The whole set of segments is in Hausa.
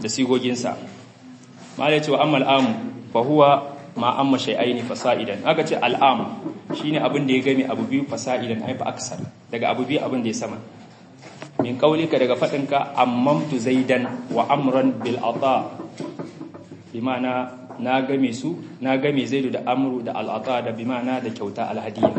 da sigoginsa. Malai ce wa amma al'am fa huwa ma amma shay'aini fasa'idan. Aka ce al'am shine abin da ya game abu biyu fasa'idan ai fa aksar, daga abu biyu abin da ya sama. Min qaulika daga fadinka ammamtu zaidan wa amran bil ata, bi ma'ana na game zaidu da amru da al ata, da bi ma'ana da kyauta al hadiya.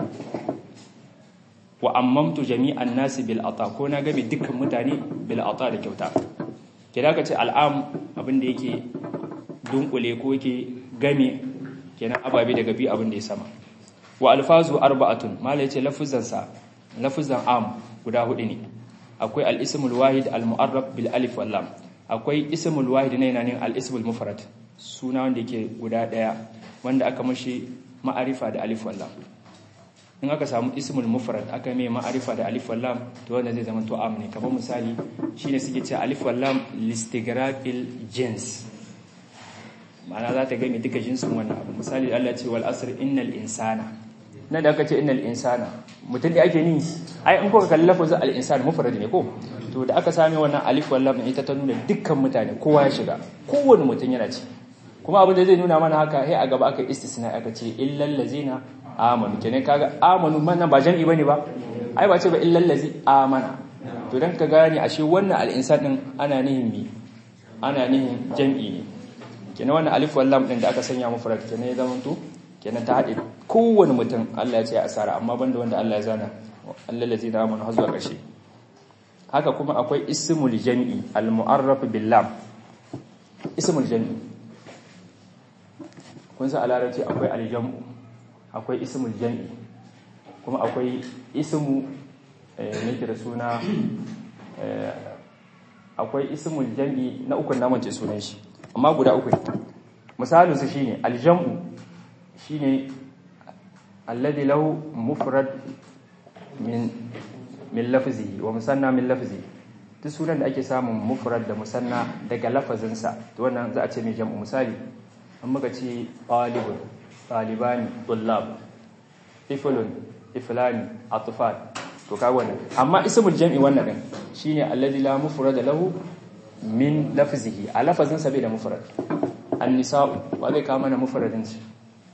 Wa ammamtu jami'an nasi bil ata, ko na game dukkan mutane bil ata da kyauta. Kida ka ce al'am abin da yake dunkule ko yake game kenan ababe daga biyu abin da ya sama. Wa alfazu arba'atun, malai ce lafuzan am guda hudu ne. Akwai al-ismul wahid al-mu'arraf bil alif wal lam. Akwai ismul wahid ne yana al-ismul mufrad, suna wanda yake guda daya wanda aka mashi ma'arifa da alif wal lam. In aka samu ismul mufrad aka mai ma'arifa da alif wal lam, to wanda zai zama to am ne. Kamar misali shine suke cewa alif wal lam listigraqil jins, ma'ana za ta gani duka jinsin wannan abu. Misali Allah ce wal asr innal insana, nan da aka ce innal insana mutum da ake ni, ai in kuka kalli lafazin al insan mufrad ne ko, to da aka same wannan alif wal lam ita ta nuna dukkan mutane, kowa ya shiga, kowanne mutum yana ci. Kuma abin da zai nuna mana haka, sai a gaba aka istisna aka ce illal ladzina amanu. Kenan kaga amanu mana ba jami'i bane ba, ai ba ce ba illal ladzi amana. To dan ka gane ashe wannan al insan din ana nihin mi, ana nihin jami'i ne. Kenan wannan alif wal lam din da aka sanya mufrad kenan ya zama to kenan ta hade kowanne mutum. Allah ya ce asara, amma banda wanda Allah ya zana allal ladzina amanu har zuwa ƙarshe. Haka kuma akwai ismul jami'i al mu'arraf bil lam. Ismul jami'i kun sa a larabci akwai al jam'u, akwai ismul jami'i, kuma akwai ismu ne da suna akwai ismul jami'i na uku na mace sunan shi, amma guda uku. Misalin su shine aljam'u, shine alladhi lahu mufrad min lafzihi wa musanna min lafzihi. Duk sunan da ake samun mufrad da musanna daga lafazinsa, to wannan za a ce mai jam'u. Misali an muka ce talibun, talibani, tullab, iflun, iflani, atfal, to kaga wannan. Amma ismul jam'i wannan din shine alladhi la mufrad lahu min lafzihi, a lafazin sa bai da mufrad. An-nisa'u, wa zai kawo mana mufradin shi?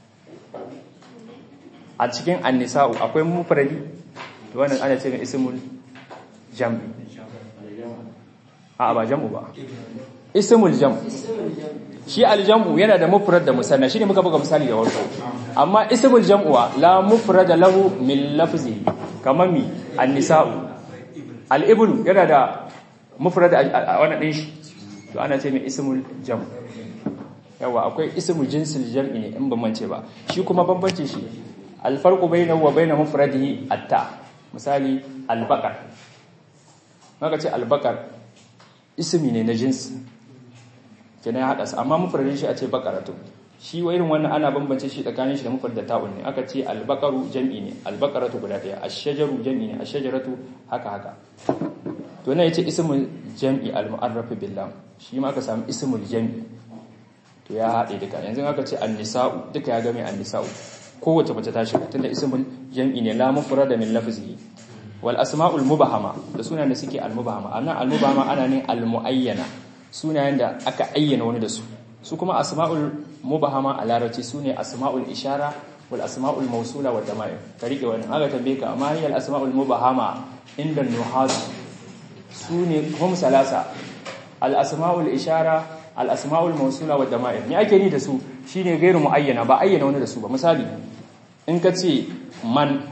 A cikin an-nisa'u akwai mufradi, to wannan ana ce mai ismul jam'i. A ba jam'u ba, ismul jam'. Shi al-jam'u yana da mufrad da musanna, shine muka buga misali da warko. Amma ismul jam'u la mufrad lahu min lafzihi, kamar mi an-nisa'u. Al-ibnu yana da mufrad a wannan din shi, to ana ce mai ismul jam'. Yawa akwai ismul jinsil jam'i ne in ban mance ba. Shi kuma bambancin shi al-farqu bainahu wa bain mufradihi at-ta. Misali al-baqar, maka ce al-baqar ismi ne na jinsi kenan ya hada su, amma mufradin shi a ce baqaratu. Shi wa irin wannan ana bambance shi tsakanin shi da mufrad da ta'un ne. Aka ce al-baqaru jam'i ne, al-baqaratu guda daya, ash-shajaru jam'i ne, ash-shajaratu haka. To ne yace ismul jam'i al-mu'arraf bil lam, shi ma aka samu ismul jam'i, to ya hade duka. Yanzu aka ce an-nisa'u, duka ya ga mai an-nisa'u, kowace mace ta shiga tunda ismul jam'i ne la mufrada min lafzihi. Wal asma'ul mubahama, da sunan da suke al-mubahama. Annan al-mubahama ana ne al-muayyana, sunayen da aka ayyana wani da su. Su kuma asma'ul mubahama a larabci sune asma'ul ishara wal asma'ul mawsula wad dama'ir. Ka rike wannan, aka tambaye ka amma hiya al-asma'ul mubahama inda nuhas sune hum salasa: al-asma'ul ishara, al-asma'ul mawsula wad dama'ir. Me ake ni da su? Shine gairu muayyana, ba ayyana wani da su ba. Misali in ka ce man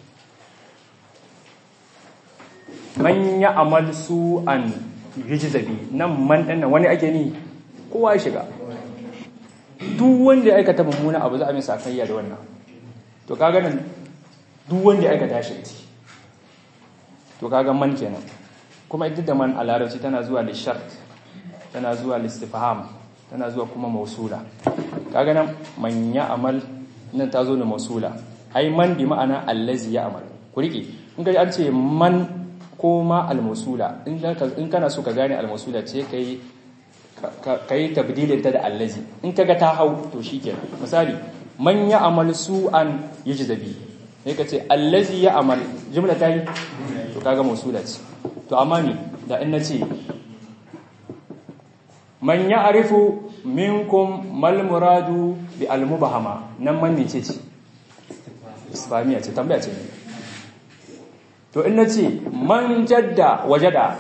ya amal su an yujzabi, nan man ɗan wani ake ni, kowa ya shiga. Duk wanda ya aikata mummuna abu za a mai sakayya da wannan. To kaga nan duk wanda ya aikata shi, to kaga man kenan. Kuma duk da man a larabci tana zuwa da shart, tana zuwa listifham, tana zuwa kuma mausula. Kaga nan man ya amal nan ta zo da mausula. Ai man bi ma'ana allazi ya amal. Ku rike in ga an ce man ko ma al-mausula, in kana so ka gane al-mausula ce kai tabdilin ta da allazi. In kaga ta hau to shikenan. Misali man ya amal su'an yujzabi, sai ka ce allazi ya amal, jumla ta yi, to kaga mausula ce. To amma ni da in nace man ya'rifu minkum mal muradu bi al mubahama nan man ne ce isfamiya ce tambaya ce to in nace man jadda wajada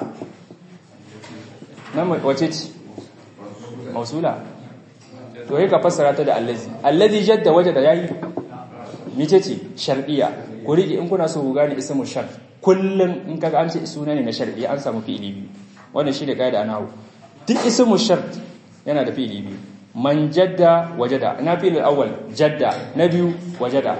nan wace ce mausula to yake fassara ta da allazi jadda wajada yayi mice ce shar'iyya ku rike in kuna so ku gane ismu shart kullum in kaga an ce suna ne na shar'i an samu fi'ili biyu wannan shine kaida anahu duk ismu shart yana da fi'ili biyu man jadda wajada ina fi'il awwal jadda na biyu wajada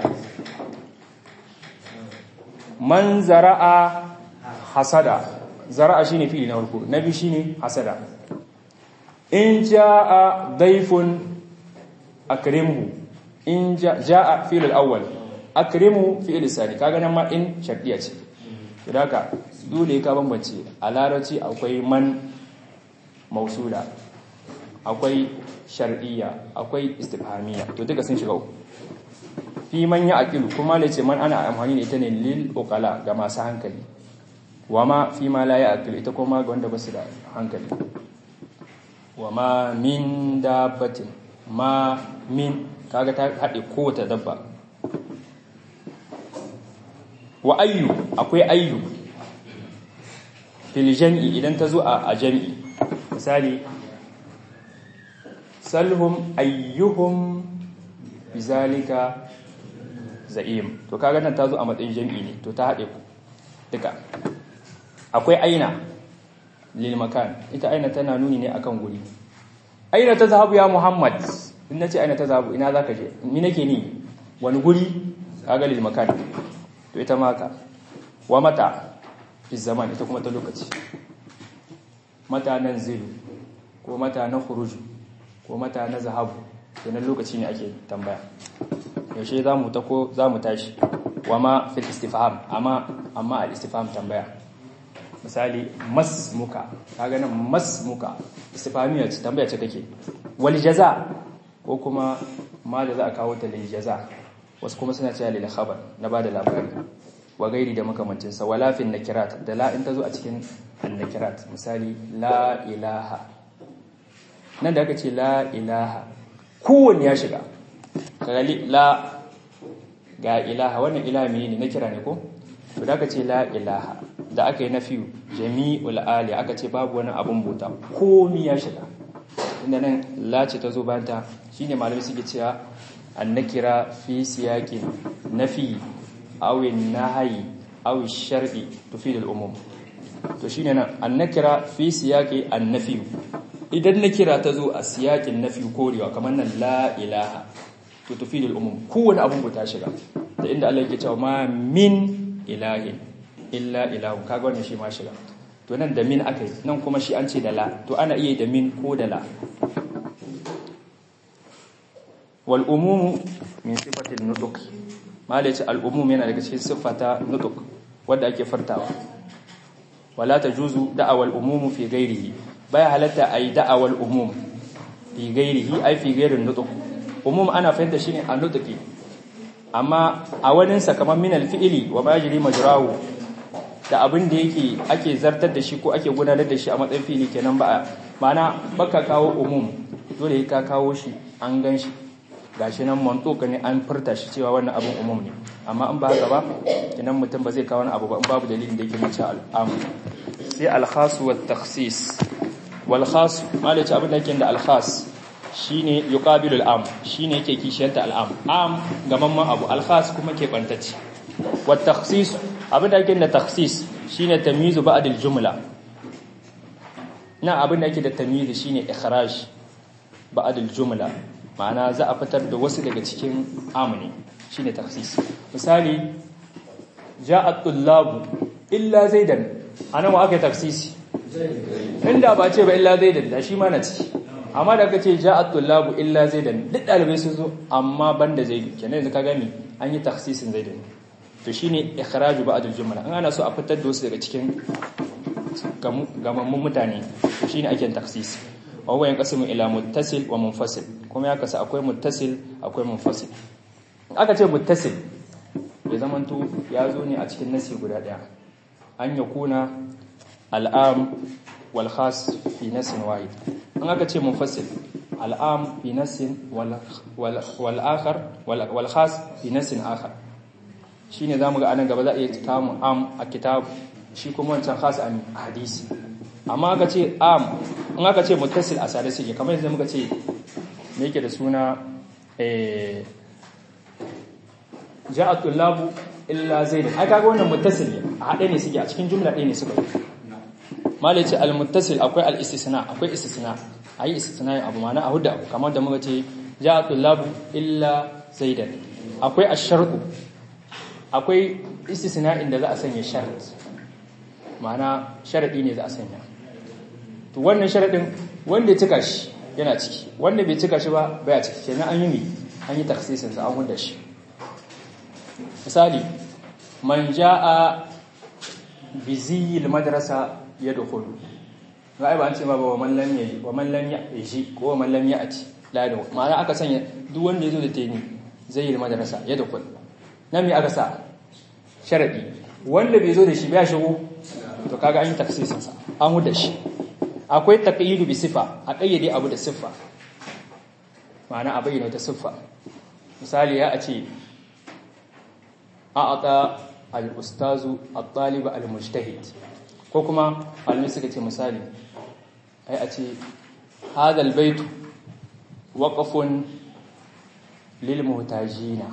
man zara'a hasada zara'a shine fi'ili na farko na biyu shine hasada in jaa dayfun akrimhu in jaa fi'il awwal akrimu fi'il sani kaga nan ma in shar'iyya ce to haka dole ka bambance a larabci akwai man mausula akwai shar'iyya akwai istifhamiyya to duka sun shiga fi man ya aqilu kuma lace man ana amfani da ita ne lil uqala ga masu hankali wama fi ma la ya aqilu ita kuma ga wanda ba su da hankali wama min dabbatin ma min kaga ta hade kowace dabba wa ayyu akwai ayyu fil jam'i idan ta zo a jam'i misali salhum ayyuhum bizalika za'im to kaga nan ta zo a matsayin jam'i ne to ta hade ku duka akwai aina lil makan ita aina tana nuni ne akan guri aina tazhabu ya muhammad in nace aina tazhabu ina zaka je ni nake ni wani guri kaga lil makan to ita maka wa mata fi zaman ita kuma ta lokaci mata nan zilu ko mata na khuruju ko mata na zahabu to nan lokaci ne ake tambaya yaushe zamu ta ko zamu tashi wa ma fil istifham amma al istifham tambaya misali masmuka kaga nan masmuka istifhamiya ce tambaya ce kake wal jaza ko kuma ma da za a kawo ta lil jaza wasu kuma suna cewa lil khabar na bada labari wa gairi da makamancin sa wala fil nakirat da la in tazo a cikin an nakirat misali la ilaha nan da aka ce la ilaha kowanne ya shiga kaga la ga ilaha wannan ilaha menene na kira ne ko to da aka ce la ilaha da aka yi nafiyu jami'ul ali aka ce babu wani abun bauta komai ya shiga inda nan la ce ta zo bayan ta shine malami suke cewa annakira fi siyaqin nafi aw nahyi aw shar'i tufid al-umum to shine nan annakira fi siyaqi an-nafi idan nakira ta zo a siyaqin nafi korewa kamar nan la ilaha to tufid al-umum kowane abun bauta shiga da inda Allah yake cewa ma min ilahin illa ilahu kaga wannan shi ma shiga to nan da min akai nan kuma shi an ce da la to ana iya da min ko da la wal umum min sifati an-nutq malaci al umum yana daga cikin sifata nutq wanda ake fartawa wala tajuzu da'awal umum fi ghairihi baya halatta ay da'awal umum fi ghairihi ay fi ghairin nutq umum ana fahimta shine a nutqi amma a wani kamar min al-fi'li wa majri majrahu da abin da yake ake zartar da shi ko ake gudanar da shi a matsayin fi'li kenan ba ma'ana baka kawo umum dole ka kawo shi an ganshi gashi nan mantuka ne an furta shi cewa wannan abin umum ne amma in ba haka ba kenan mutum ba zai kawo wani abu ba in babu dalilin da yake mace al'am sai al-khas wa at-takhsis wal khas malaci abin da yake da al-khas shine yuqabilu al-am shine yake kishiyanta al-am am gamamman abu al-khas kuma ke bantacce wa at-takhsis abin da yake da takhsis shine tamyizu ba'd al-jumla na abin da yake da tamyiz shine ikhraj ba'd al-jumla ma'ana za a fitar da wasu daga cikin amini shine takhsis misali ja'at tullabu illa zaidan anan wa aka takhsisi inda ba ce ba illa zaidan da shi ma na ciki amma da kace ja'at tullabu illa zaidan duk dalibai sun zo amma banda zaidu kenan yanzu ka gani an yi takhsisin zaidan to shine ikhraju ba'd al-jumla an ana so a fitar da wasu daga cikin gamammun mutane to shine ake takhsisi wa huwa yanqasimu ila muttasil wa munfasil kuma ya kasa akwai muttasil akwai munfasil aka ce muttasil ya zamanto ya zo ne a cikin nasi guda daya an yakuna al'am wal khas fi nasin wahid in aka ce munfasil al'am bi nassin wal akhar wal khas bi nassin akhar shine zamu ga anan gaba za a iya samu am a kitab shi kuma wancan khas a hadisi amma aka ce am in aka ce muttasil a sare suke kamar yadda muka ce me yake da suna ja'a tullabu illa zaid ai kaga wannan muttasil ne a hade ne suke a cikin jumla ɗaya ne suka malai ce al-muttasil akwai al-istisna akwai istisna ayi istisna abu mana a hudda abu kamar da muka ce ja'a tullabu illa zaidan akwai ash-shartu akwai istisna inda za a sanya shart ma'ana sharadi ne za a sanya to wannan sharadin wanda ya cika shi yana ciki wanda bai cika shi ba baya ciki kenan an yi takhsisin sa an hudda shi misali man jaa bi ziyil madrasa yadkhulu ga ba an ce ba wa man lam yaji ko wa man lam yati la da ma'ana aka sanya duk wanda yazo da teni ziyil madrasa yadkhulu nan me aka sa sharadi wanda bai zo da shi ba shigo to kaga an yi taksisin sa an huda shi akwai taqyidu bi sifa a kayyade abu da sifa ma'ana a bayyana ta sifa misali ya ce a'ata al-ustazu at-talib al-mujtahid ko kuma almi suka ce misali ai a ce hadha al-bayt waqfun lil muhtajina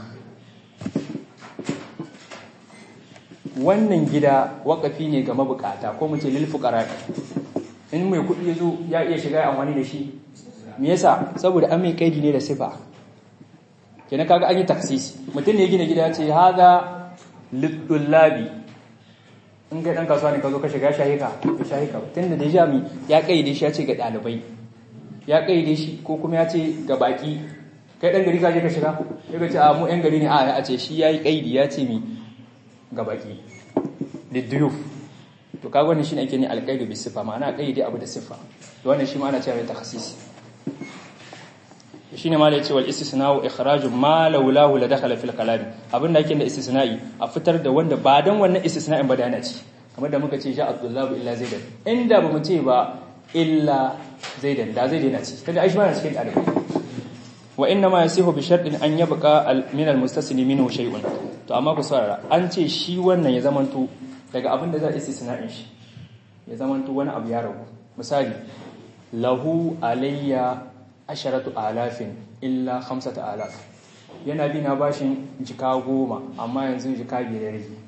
wannan gida waqafi ne ga mabukata ko mu ce lil fuqara in mai kudi yazo ya iya shiga amfani da shi me yasa saboda an mai kaidi ne da sifa kenan kaga an yi taksisi mutum ne gina gida ya ce hadha lidullabi in ga dan kasuwa ne ka zo ka shiga shahika tunda da jami ya kaide shi ya ce ga dalibai ya kaide shi ko kuma ya ce ga baki kai dan gari ka je ka shiga sai ka ce a mu yan gari ne a ya ce shi yayi kaidi ya ce mi ga baki liduyuf to kaga wannan shine ake ne alqaidu bi sifa ma'ana kaide abu da sifa to wannan shi ma ana cewa mai takhsisi shine ma lai cewa istisna'u ikhraju ma laulahu la dakhala fil kalam abinda yake da istisna'i a fitar da wanda ba dan wannan istisna'in ba da yana ci kamar da muka ce ja Abdullah illa Zaidan inda ba mu ce ba illa Zaidan da Zaidan yana ci kada Aisha yana cikin dalibai wa inna ma yasihu bi shartin an yabqa min al mustasni minhu shay'un to amma ku saurara an ce shi wannan ya zamanto daga abinda za a istisna'in shi ya zamanto wani abu ya ragu misali lahu alayya 10,000 illa 5,000 yana bi na bashin jika 10 amma yanzu jika 5 ya rage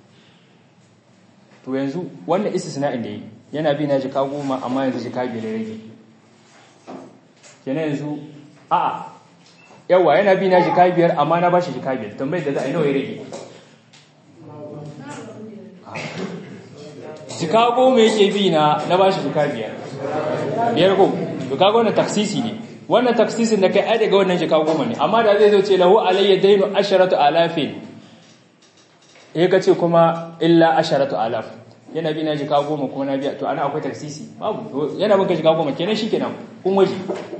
to yanzu wannan istisna'in da yi yana bi na jika 10 amma yanzu jika 5 ya rage kenan yanzu a'a yawa yana bi na jika 5 amma na bashi jika 5 tambayar da za a yi nawa ya rage jika 10 yake bi na bashi jika 5 biyar ko to kaga wannan taksisi ne wannan taksisin da kai ai daga wannan jika 10 ne amma da zai zo ce lahu alayya dainu 10,000 ka ce kuma illa 10,000 yana bi na jika 10 kuma na biya to ana akwai taksisi babu yana bin ka jika 10 kenan shikenan kun waje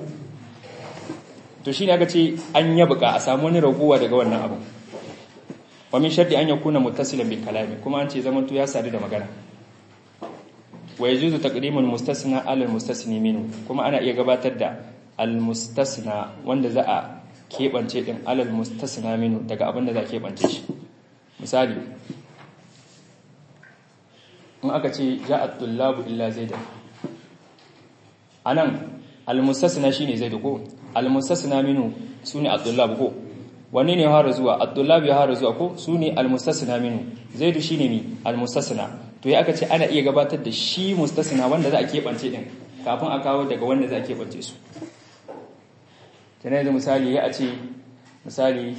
to shine aka ce an yabuka a samu wani raguwa daga wannan abu wa min sharti an yakuna muttasilan bil kalami kuma an ce zaman to ya sadu da magana wa yajuzu taqdimul mustasna ala al mustasni minhu kuma ana iya gabatar da al mustasna wanda za a kebance din ala al mustasna minhu daga abin da za a kebance shi misali in aka ce ja'at tullabu illa zaidan anan al mustasna shine zaid ko al mustasna minhu sune at-tullab ko wanne ne ya fara zuwa at-tullab ya fara zuwa ko sune al mustasna minhu zaid shine mi al mustasna to ya aka ce ana iya gabatar da shi mustasna wanda za a keɓance din kafin a kawo daga wanda za a keɓance su tana yanzu misali ya ce misali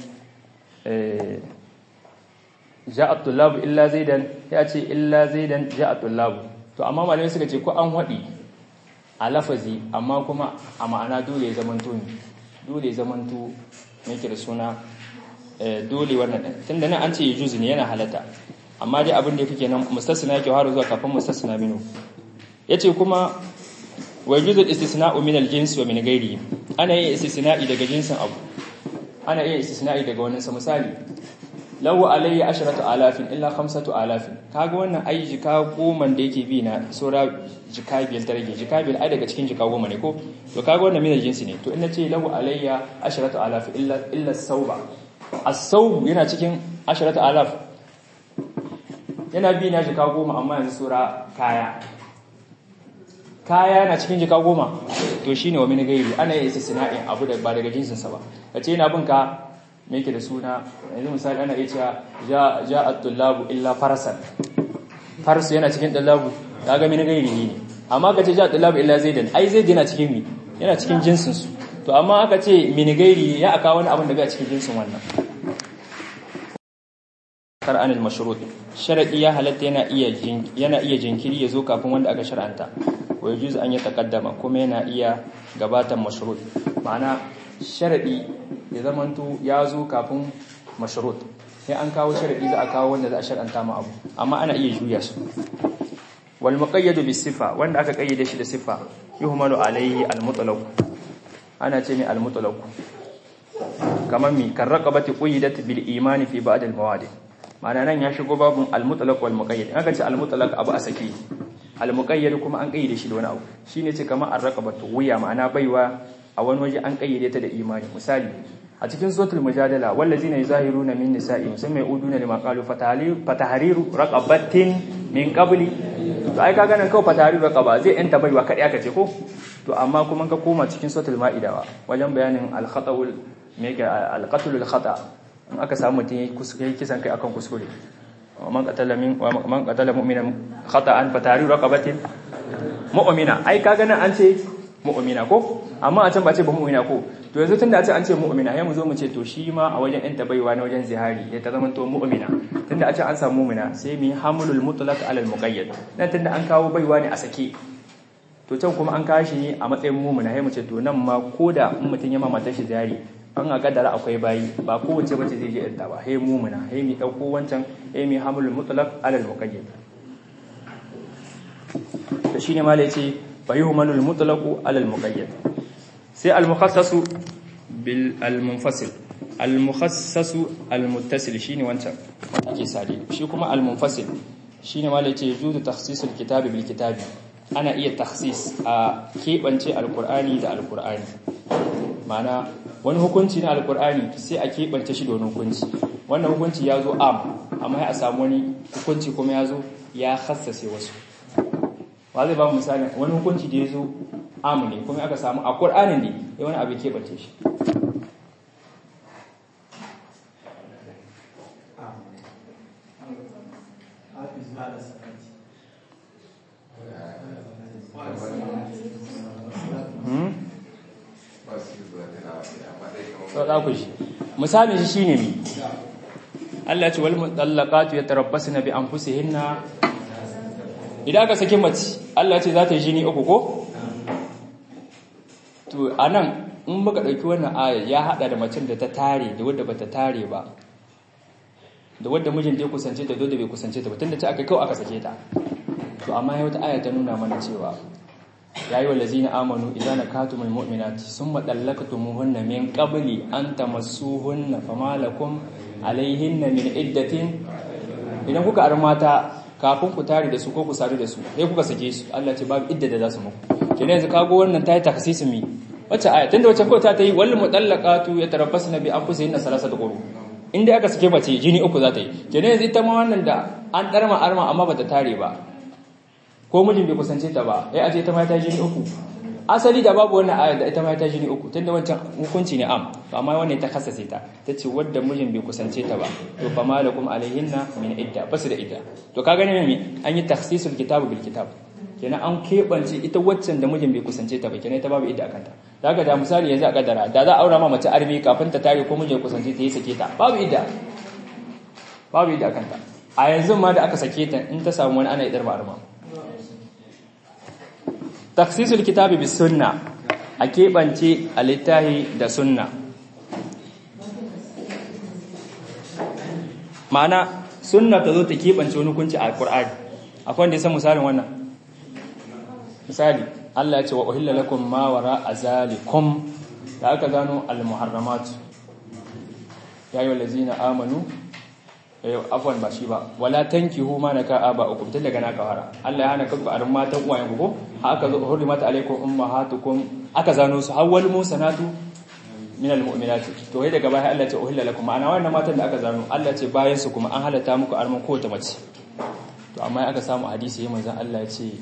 ja'at tullabu illa zaidan ya ce illa zaidan ja'at tullabu to amma malamai suka ce ko an haɗi a lafazi amma kuma a ma'ana dole ya zamanto ne dole ya zamanto mai da suna dole wannan ɗin tunda nan an ce ya juzu ne yana halatta amma dai abin da yake kenan mustasna yake har zuwa kafin mustasna minu yace kuma wa yujuzul istisna'u min al-jins wa min ghairihi ana yin istisna'i daga jinsin abu ana yin istisna'i daga wannan sa misali lahu alayya 10,000 illa 5,000 kaga wannan ai jika 10 da yake bi na sura jika 5 ta rage jika 5 ai daga cikin jika 10 ne ko to kaga wannan min jinsi ne to in nace lahu alayya 10,000 illa sauba as-sawb yana cikin 10,000 yana bi na jika 10 amma yanzu sura kaya na cikin jika 10 to shine wa min gairi ana yin istisna'in abu da ba daga jinsin sa ba kace ina bin ka me yake da suna yanzu misali ana iya cewa ja at-tullabu illa farasan farsu yana cikin tullabu kaga min gairi ne amma kace ja at-tullabu illa zaidan ai zaid yana cikin mi yana cikin jinsin su to amma aka ce min gairi ya aka wani abin da bai cikin jinsin wannan anil mashrut sharadi ya halatta yana iya jinkiri yazo kafin wanda aka shar'anta wa yujuz an yataqaddama kuma yana iya gabatan mashrut ma'ana sharadi ya zamanto ya zo kafin mashrut sai an kawo sharadi za a kawo wanda za a shar'anta ma abu amma ana iya juya su wal muqayyad bis sifa wanda aka kayyade shi da sifa yuhmalu alayhi al mutlaq ana ce ne al mutlaq kamar mi kan raqabati qayyidat bil iman fi ba'd al mawadi ma'ana nan ya shigo babun al mutlaq wal muqayyad aka ce al mutlaq abu a saki al muqayyad kuma an kayyade shi da wani abu shine ce kamar ar raqabatu wuya ma'ana baiwa a wani waje an kayyade ta da imani misali a cikin suratul mujadala wallazina yuzahiruna min nisa'ihim sun mai uduna lima qalu fatahriru raqabatin min qabli to ai kaga nan kawai fatahriru raqaba zai enta baiwa kadai aka ce ko to amma kuma ka koma cikin suratul maida wajen bayanin al-khata'ul mega al-qatlul khata in aka samu mutun yayi kisan kai akan kuskure man qatala mu'minan khata'an fatahriru raqabatin mu'mina ai kaga nan an ce mu'mina ko amma a can ba ce ba mu'mina ko to yanzu tunda a ce an ce mu'mina sai mu zo mu ce to shi ma a wajen ɗan tabaiwa na wajen zihari ya ta zama to mu'mina tunda a ce an samu mu'mina sai mu hamlul mutlaq ala al muqayyad dan tunda an kawo baiwa ne a sake to can kuma an kawo shi ne a matsayin mu'mina sai mu ce to nan ma koda in mutun ya mamata shi zihari an ga kaddara akwai bayi ba kowace bace zai je ɗanta ba sai mu'mina sai mu dauko wancan sai mu hamlul mutlaq ala al muqayyad to shine malai ce فيهمل المطلق على المقيد سي المخصص بالمنفصل المخصص المتصل شيني وانت ake sadi shi kuma al-munfasil shine ma lace yujudu takhsis al-kitab bil kitab ana iya takhsis a kebance al-qur'ani da al-qur'ani mana wani hukunci na al-qur'ani sai a kebance shi da wani hukunci wannan hukunci yazo am amma sai a samu wani hukunci kuma yazo ya khassase wasu wa zai ba mu misali wani hukunci da yazo am ne kuma aka samu a qur'anin ne ya wani abu kebance shi misalin shi shine mi Allah ce wal mutallaqatu yatarabbasna bi anfusihinna idan aka saki mace Allah ce za ta yi jini uku ko to anan in muka dauki wannan aya ya hada da macen da ta tare da wadda bata tare ba da wadda mijin da ya kusance ta da bai kusance ta ba tunda ce aka kawo aka sake ta to amma ya wata aya ta nuna mana cewa ya yi wallazina amanu idza nakatumul mu'minati summa dallaqtumuhunna min qabli an tamassuhunna fama lakum alaihinna min iddatin idan kuka armata kafin ku tare da su ko ku sare da su sai kuka sake su Allah ce babu idda da za su muku kenan yanzu kago wannan tayi takhsisin mi wacce aya tunda wacce ko ta yi wal mutallaqatu yatarabbasna bi anfusihinna salasata quru inda aka sake mace jini uku za ta yi kenan yanzu ita ma wannan da an darma arma amma bata tare ba ko mijin bai kusance ta ba ai aje ta ma ta jini uku asali da babu wannan aya da ita ma ta jini uku tunda wancan hukunci ne am to amma wannan ta kasase ta tace wanda mijin bai kusance ta ba to fa malakum alaihinna min idda basu da idda to ka gane me an yi takhsisul kitab bil kitab kenan an kebance ita waccan da mijin bai kusance ta ba kenan ita babu idda akanta daga da misali yanzu a kaddara da za a aura ma mace arbi kafin ta tare ko mijin kusance ta yi sake ta babu idda akanta a yanzu ma da aka sake ta in ta samu wani ana idar ba arma takhsisul kitabi bis sunna a kebance alittahi da sunna ma'ana sunna ta zo ta kebance wani hukunci a alqur'ani akwai wanda ya san misalin wannan misali Allah ya ce wa uhilla lakum ma wara azalikum da aka gano al muharramat ya ayyuhal ladzina amanu afwan ba shi ba wala tankihu ma naka aba'ukum tun daga naka fara Allah ya hana kanku arin matan uwayen ku ko haka zo hurrimat alaikum ummahatukum aka zano su awwal musanatu minal mu'minati to sai daga baya Allah ya ce uhilla lakum ana wannan matan da aka zano Allah ya ce bayan su kuma an halatta muku arman kowace mace to amma aka samu hadisi yayin manzon Allah ya ce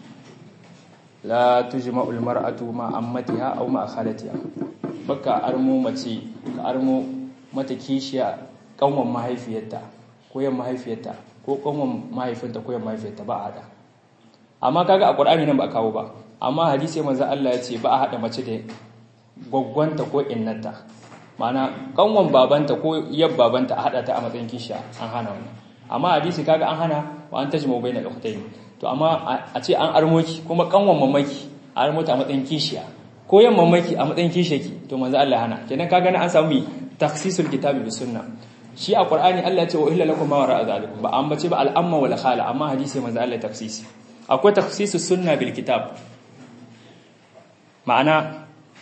la tujma'ul mar'atu ma ammatiha aw ma khalatiha baka armo mace ka armo mata kishiya kanwan mahaifiyarta ko yan mahaifiyarta ko kanwan mahaifinta ko yan mahaifiyarta ba a hada amma kaga a Qur'ani nan ba a kawo ba amma hadisi manzo Allah ya ce ba a hada mace da gwaggwanta ko innata ma'ana kanwan babanta ko yab babanta a hada ta a matsayin kishiya an hana wannan amma hadisi kaga an hana wa an tajmu bainal ukhtayn to amma a ce an armoki kuma kanwan mamaki a armota a matsayin kishiya ko yan mamaki a matsayin kishiyaki to manzo Allah hana kenan kaga na an samu takhsisul kitabi bis sunna shi a Qur'ani Allah ya ce wa illa lakum ma wara'a zalikum ba an bace ba al'amma wal khala amma hadisi manzo Allah tafsisi akwai takhsisus sunna bil kitab ma'ana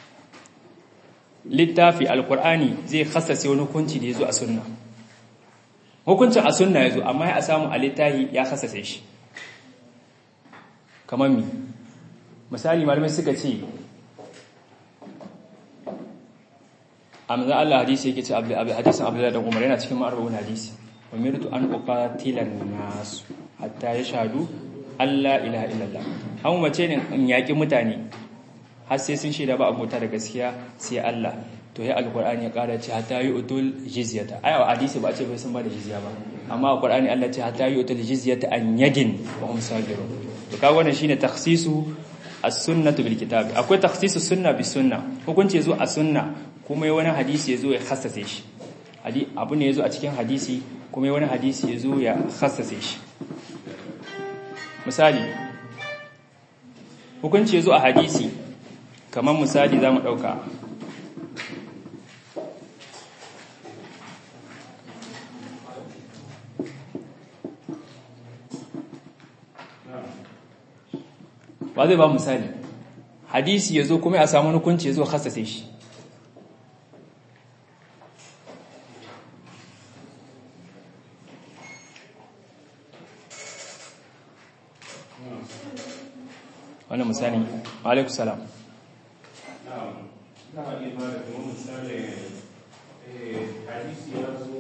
littafi alqur'ani zai khassase wani hukunci da yazo a sunna hukuncin a sunna yazo amma ya samu a littafi ya khassase shi kamar mi misali malamai suka ce amma Allah hadisi yake ce hadisin Abdullah dan Umar yana cikin ma'arufin hadisi umirtu an uqatilan nas hatta yashhadu alla ilaha illallah an mace ne in yaki mutane har sai sun shaida ba abota da gaskiya sai Allah to ya alqur'ani ya kara ce hatta yu'tul jizyata ai hadisi ba ce bai san ba da jizya ba amma alqur'ani Allah ce hatta yu'tul jizyata an yadin wa hum sagirun to kaga wannan shine takhsisu as-sunnah bil kitab akwai takhsisu sunna bis sunna hukunci yazo a sunna kuma wani hadisi yazo ya khassase shi abu ne yazo a cikin hadisi kuma wani hadisi yazo ya khassase shi misali hukunci yazo a hadisi kamar misali zamu dauka ba zai ba misali hadisi yazo kuma ya samu hukunci yazo khassase shi wannan misali alaikum salam hadisi ya zo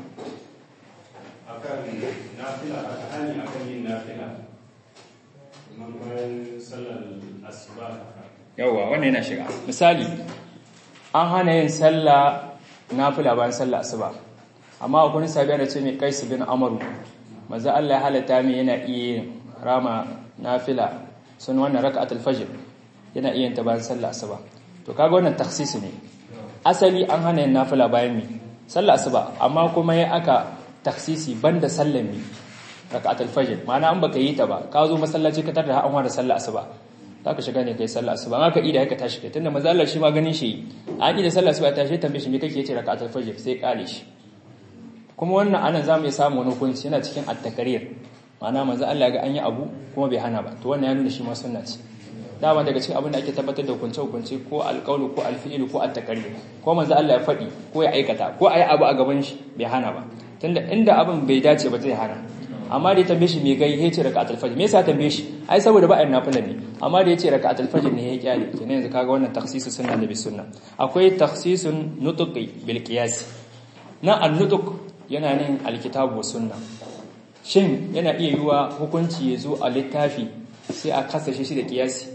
akan nafila akan yin nafila kuma bayan sallar asuba yawa wannan yana shiga misali an hana yin sallah nafila bayan sallar asuba amma akwai sabiya da ce mai Qais bin Amr manzo Allah ya halatta mai yana iya rama nafila sun wannan raka'atul fajr yana iya ta bayan sallar asuba to kaga wannan takhsis ne asali an hana yin nafila bayan mi sallar asuba amma kuma ya aka takhsisi banda sallar mi raka'atul fajr ma'ana an baka yi ta ba ka zo masallaci ka tarda an fara sallar asuba zaka shiga ne kai sallar asuba amma ka ida ka tashi kai tunda manzo Allah shi ma ganin shi an ida sallar asuba tashi tambaye shi me kake yace raka'atul fajr sai kale shi kuma wannan anan zamu iya samu wani hukunci yana cikin at-takrir ma'ana manzo Allah ya ga an yi abu kuma bai hana ba to wannan ya nuna shi ma sunna ce dama daga cikin abin da ake tabbatar da hukunce ko alqaulu ko alfi'lu ko at-takrir ko manzo Allah ya faɗi ko ya aikata ko ayi abu a gaban shi bai hana ba tunda inda abin bai dace ba zai hana amma da ya tambaye shi me gai yace raka'atul fajr me yasa tambaye shi ai saboda ba ayin nafila ne amma da yace raka'atul fajr ne ya kyale kenan yanzu kaga wannan takhsisus sunna da bis sunna akwai takhsisun nutqi bil qiyas na an-nutq yana nan alkitabu was sunna shin yana iya yiwa hukunci ya zo a littafi sai a kasashe shi da kiyasi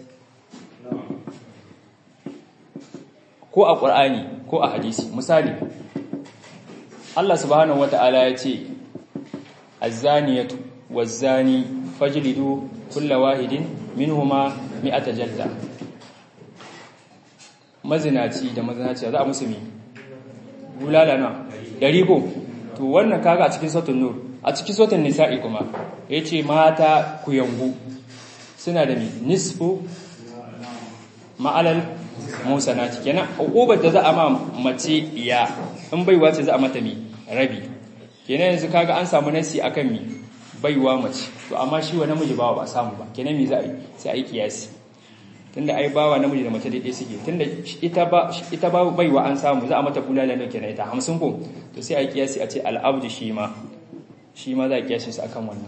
ko a ƙur'ani ko a hadisi misali Allah subhanahu wata'ala ya ce az-zaniyatu waz-zani fajlidu kulla wahidin minhuma mi'ata jalda mazinaci da mazinaci za a musu mi bulala na 100 ko to wannan kaga a cikin suratul nur a cikin suratul nisa'i kuma yace mata ku yangu suna da mi nisfu ma'alal musanati kenan uqubar da za a ma mace iya in baiwa ce za a mata mi rabi kenan yanzu kaga an samu nasi akan mi baiwa mace to amma shi wa namiji bawa ba samu ba kenan me za a yi sai a yi kiyasi tunda ai bawa namiji da mace daidai suke tunda ita ba baiwa an samu za a mata bulala ne kenan ita 50 ko to sai a yi kiyasi a ce al'abdu shi ma shi ma za a kiyashe su akan wannan.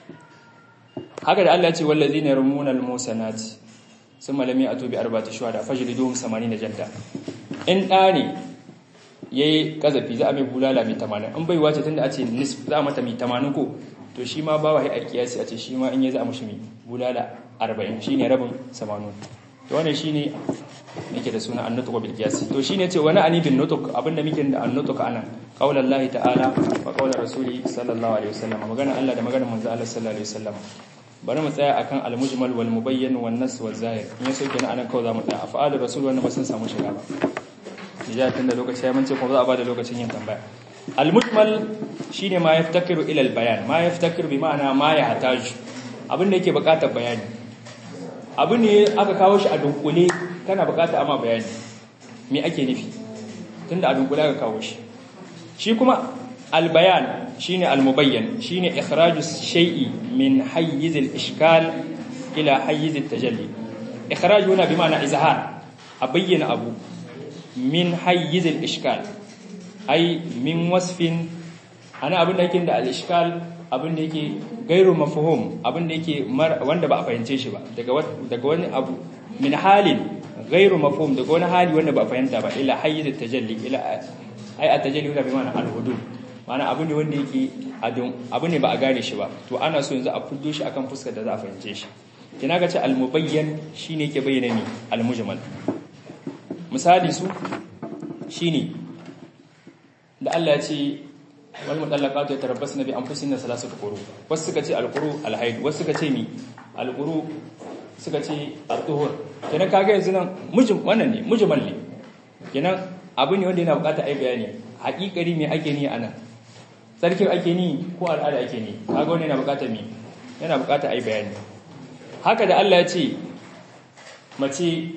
Haka da Allah ya ce wallazina yarmuna al-musanati summa lam ya'tu bi arba'ati shuhada fajliduhum 80 jalda. In da ne yayi kazafi za a mai bulala mai 80, in bai wace tunda a ce nisf za a mata mai 80 ko to shi ma ba wai a kiyasi a ce shi ma in yayi za a mushi mai bulala 40 shine rabin 80. to wannan shine yake da suna an-nutq bil qiyas. To shine ce wani ani bin nutq, abinda muke da an-nutq anan qaulallahi ta'ala wa qaul rasuli sallallahu alaihi wasallam, magana Allah da magana manzo Allah sallallahu alaihi wasallam. Bari mu tsaya akan al-mujmal wal mubayyan wan nas wal zahir. In yaso kenan anan kawai za mu tsaya af'al rasul wannan ba sun samu shiga ba. Nija tunda lokaci ya mance kuma za a bada lokacin yin tambaya. Al-mujmal shine ma yaftakiru ila al-bayan, ma yaftakiru bi ma'ana ma yahtaju, abinda yake buƙatar bayani. Abu ne aka kawo shi a dunkule kana buƙatar amma bayani me ake nufi tunda a dunkule aka kawo shi. Shi kuma al-bayan shine al-mubayyan, shine ikhraju shay'i min hayyiz al-ishkal ila hayyiz at-tajalli. Ikhraju huna bi ma'ana izhar, a bayyana abu min hayyiz al-ishkal ai min wasfin, ana abin da yake da al-ishkal, abin da yake gairu mafhum, abin da yake wanda ba a fahimce shi ba, daga wani abu min halin gairu mafhum, daga wani hali wanda ba a fahimta ba, ila hayyiz at-tajalli, ila ai at-tajalli wanda bi ma'ana al-hudud, ma'ana abu ne wanda yake abu ne ba a gane shi ba, to ana so yanzu a fuddo shi akan fuskar da za a fahimce shi. Kina ga ce al-mubayyan shine yake bayyana ni al-mujmal. Misali su shine da Allah ya ce wal mutallaqatu yatarabbasna bi anfusihinna thalathata quru, wasu suka ce al-quru al-haid, wasu suka ce mi al-quru suka ce al-tuhur. Kenan kaga yanzu nan wannan ne mujmal ne, kenan abu ne wanda yana bukata ai bayani haƙiƙari me ake ni anan, sarkin ake ni ko al'ada ake ni, kaga wannan yana bukata mi yana bukata ai bayani. Haka da Allah ya ce mace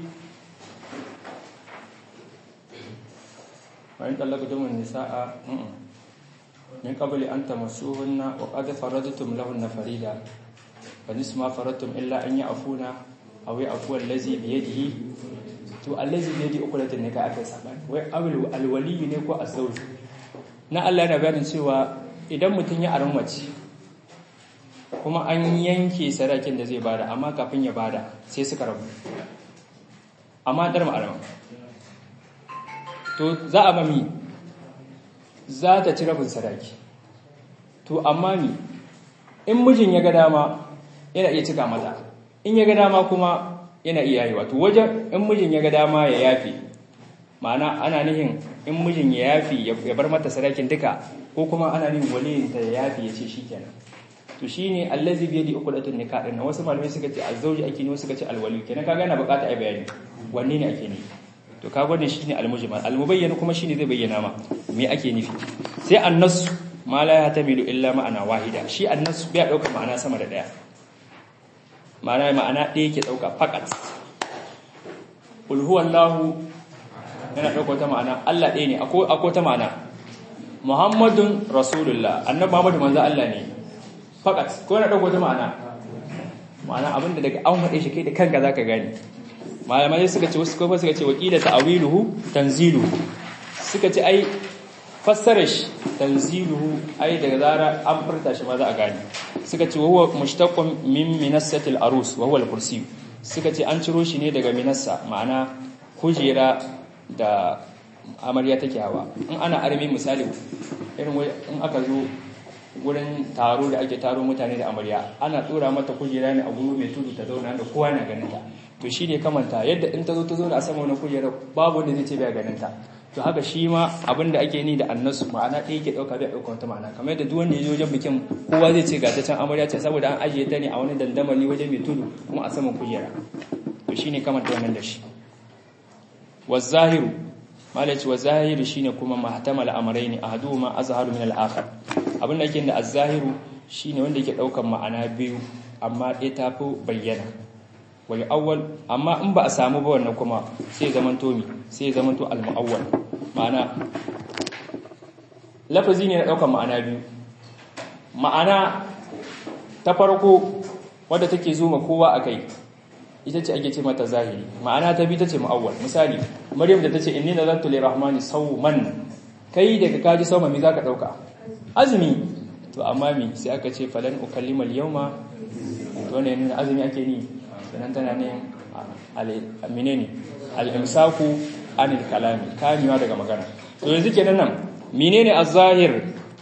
وإن طلقتم النساء من قبل أن تمسوهن وقد فرضتم لهن فريضة فنصف ما فرضتم إلا أن يعفونا أو يعفو الذي بيده to allazi bi yadi ukulatin nikah akai saban wai abul alwali ne ko azwaj na Allah yana bayanin cewa idan mutun ya aron mace kuma an yanke sadakin da zai bada, amma kafin ya bada sai suka rabu, amma dar ma'arama to za a mami za ta ci rabin sadaki. To amma ni in mijin ya ga dama yana iya cika mata, in ya ga dama kuma yana iya yi. Wato wajen in mijin ya ga dama ya yafi, ma'ana ana nihin in mijin ya yafi ya bar mata sadakin duka, ko kuma ana nihin waliyin ta ya yafi ya ce shikenan. To shine allazi bi yadi uqdatun nikah din. Wasu malamai suka ce azzauji ake ne, wasu suka ce alwali. Kenan kaga yana bukata ai bayani wanne ne ake ne. To kaga wannan shine al-mujmal. Al-mubayyan kuma shine zai bayyana ma me ake nufi. Sai an-nass ma la yahtamilu illa ma'ana wahida. Shi an-nass bai dauka ma'ana sama da daya, ma'ana ɗaya yake dauka faqat. Qul huwallahu yana dauka ta ma'ana Allah ɗaya ne, akwai ta ma'ana Muhammadun Rasulullah, annabi Muhammadu manzo Allah ne faqat. Ko yana dauka ta ma'ana abinda daga an faɗe shi kai da kanka zaka gane. Malamai suka ce, wasu kuma suka ce wakila ta'awiluhu tanziluhu, suka ce ai fassara shi tanziluhu ai daga zara an furta shi ma za a gane. Suka ce huwa mushtaqqun min minassatil arus wa huwa al-kursi, suka ce an ciro shi ne daga minassa, ma'ana kujera da amarya take hawa. In ana armi misali irin in aka zo wurin taro da ake taro mutane da amarya, ana tsora mata kujera ne a guru mai tudu ta zauna da kowa na ganin ta. To shi ne kamanta yadda in ta zo a sama wani kujera babu wanda zai ce bai ganin ta. To haka shi ma abin da ake ni da annasu ma'ana ɗaya yake ɗauka bai ɗauka wata ma'ana, kamar yadda duk wanda ya je wajen bikin kowa zai ce ga ta can amarya ce saboda an ajiye ta ne a wani dandamali wajen mai tudu kuma a saman kujera. To shi ne kamanta wannan da shi. Wazahiru malaci wazahiru shine kuma mahtamal amrayni ahaduhuma azharu min al-akhar. Abin da yake da az-zahiru shine wanda yake ɗaukan ma'ana biyu amma ɗaya ta fi bayyana. Wal awwal, amma in ba a samu ba wannan kuma sai zamanto al-mu'awwal, ma'ana lafazi ne na daukan ma'ana biyu. Ma'ana ta farko wadda take zo ma kowa akai ita ce ake ce mata zahiri, ma'ana ta biyu tace mu'awwal. Misali Maryam da tace inni nazartu lirahmani sawman, kai daga kaji sawma me zaka dauka? Azumi. to amma mi sai aka ce falan ukallimal yawma to ne ne azumi ake ni sanan tana ne menene al-imsaku anil kalami kamewa daga magana to yanzu kenan nan menene az-zahir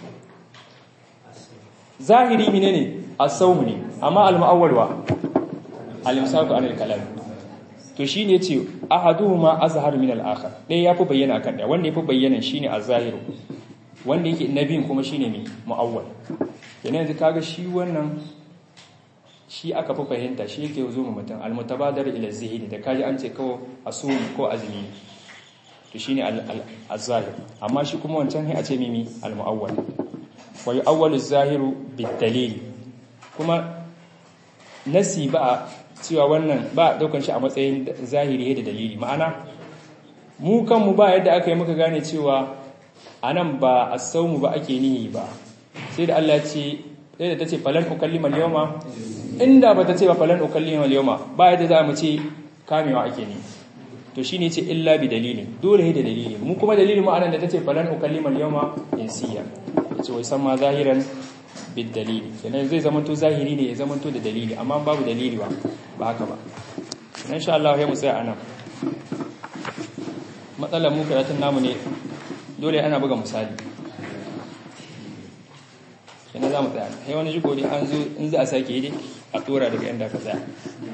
zahiri menene as-sawm ne amma al-mu'awwal wa al-imsaku anil kalami to shine yace ahaduhuma azhar min al-akhar dai yafi bayyana kan da wanda yafi bayyana shine az-zahir wanda yake nabiyin kuma shine mai mu'awwal kenan yanzu kaga shi wannan shi aka fi fahimta shi yake zo mu mutum al-mutabadar ila zihni da kaji an ce ko asum ko azmi to shine az-zahir amma shi kuma wancan sai a ce mimi al-mu'awwal wa yu'awwalu az-zahiru bid-dalil kuma nasi ba cewa wannan ba daukan shi a matsayin zahiri da dalili ma'ana mu kanmu ba yadda aka yi muka gane cewa anan ba as-sawmu ba ake nihi ba sai da Allah ce sai da tace falan ukallima al-yawma inda ba ta ce ba falan ukallima al-yawma ba yadda za mu ce kamewa ake nihi to shine ce illa bi dalilin dole da dalili mu kuma dalilin mu anan da tace falan ukallima al-yawma insiya yace wai san ma zahiran bid dalili kenan zai zama to zahiri ne ya zama to da dalili amma babu dalili ba haka ba insha Allah sai mu tsaya anan matsalar mu karatun namu ne dole ana buga misali kenan za mu tsaya sai wani jiko dai an zo in za a sake yi dai a dora daga inda ka tsaya